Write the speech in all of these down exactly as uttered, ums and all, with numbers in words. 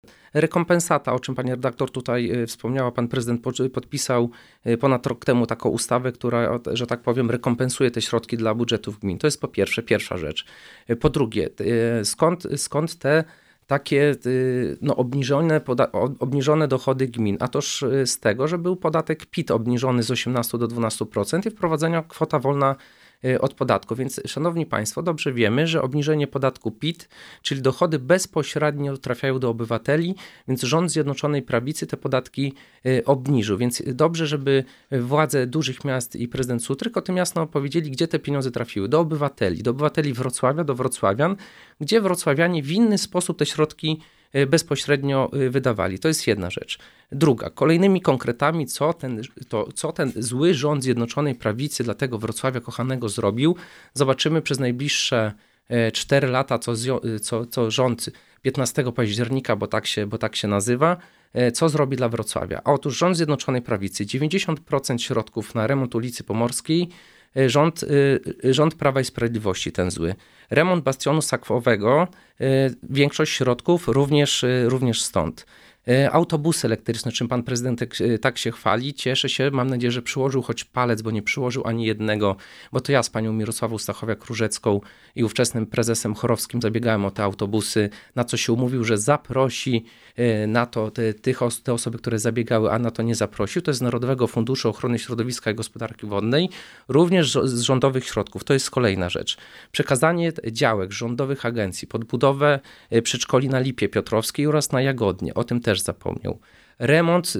Rekompensata, o czym pani redaktor tutaj wspomniała, pan prezydent podpisał ponad rok temu taką ustawę, która, że tak powiem, rekompensuje te środki dla budżetów gmin. To jest po pierwsze, pierwsza rzecz. Po drugie, skąd, skąd te takie no, obniżone, poda- obniżone dochody gmin? A toż z tego, że był podatek P I T obniżony z osiemnastu do dwunastu procent i wprowadzenia kwota wolna od podatku. Więc, szanowni państwo, dobrze wiemy, że obniżenie podatku P I T, czyli dochody bezpośrednio trafiają do obywateli, więc rząd Zjednoczonej Prawicy te podatki obniżył. Więc dobrze, żeby władze dużych miast i prezydent Sutryk o tym jasno powiedzieli, gdzie te pieniądze trafiły. Do obywateli, do obywateli Wrocławia, do wrocławian, gdzie wrocławianie w inny sposób te środki bezpośrednio wydawali. To jest jedna rzecz. Druga, kolejnymi konkretami, co ten, to, co ten zły rząd Zjednoczonej Prawicy dla tego Wrocławia kochanego zrobił, zobaczymy przez najbliższe cztery lata, co, co, co rząd piętnastego października, bo tak się, bo tak się nazywa, co zrobi dla Wrocławia. A otóż rząd Zjednoczonej Prawicy, dziewięćdziesiąt procent środków na remont ulicy Pomorskiej, Rząd, rząd Prawa i Sprawiedliwości, ten zły. Remont bastionu sakwowego, większość środków również, również stąd. Autobusy elektryczne, czym pan prezydent tak się chwali, cieszę się, mam nadzieję, że przyłożył choć palec, bo nie przyłożył ani jednego, bo to ja z panią Mirosławą Stachowiak-Różecką i ówczesnym prezesem Chorowskim zabiegałem o te autobusy, na co się umówił, że zaprosi na to te, tych, te osoby, które zabiegały, a na to nie zaprosił. To jest z Narodowego Funduszu Ochrony Środowiska i Gospodarki Wodnej, również z rządowych środków. To jest kolejna rzecz. Przekazanie działek rządowych agencji pod budowę przedszkoli na Lipie Piotrowskiej oraz na Jagodnie. O tym też też zapomniał. Remont,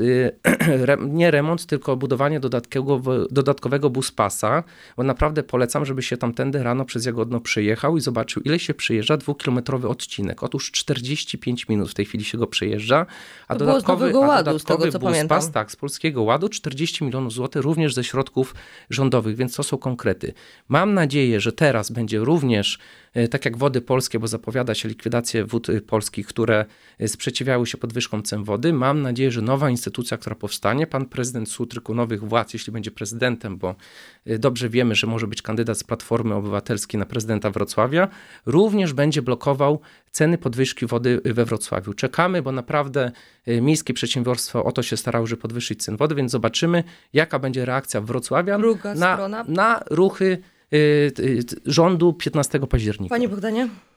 nie remont, tylko budowanie dodatkowego, dodatkowego buspasa, bo naprawdę polecam, żeby się tamtędy rano przez Jagodno przyjechał i zobaczył, ile się przyjeżdża dwukilometrowy odcinek. Otóż czterdzieści pięć minut w tej chwili się go przejeżdża, a to dodatkowy, było z Nowego a Ładu, dodatkowy z tego, co buspas, pamiętam. tak, z Polskiego Ładu, czterdzieści milionów złotych również ze środków rządowych, więc to są konkrety. Mam nadzieję, że teraz będzie również, tak jak Wody Polskie, bo zapowiada się likwidację wód polskich, które sprzeciwiały się podwyżkom cen wody. Mam nadzieję, że nowa instytucja, która powstanie, pan prezydent Sutryk u nowych władz, jeśli będzie prezydentem, bo dobrze wiemy, że może być kandydat z Platformy Obywatelskiej na prezydenta Wrocławia, również będzie blokował ceny podwyżki wody we Wrocławiu. Czekamy, bo naprawdę miejskie przedsiębiorstwo o to się starało, żeby podwyższyć cen wody, więc zobaczymy, jaka będzie reakcja wrocławian na, na ruchy rządu piętnastego października. Panie Bogdanie?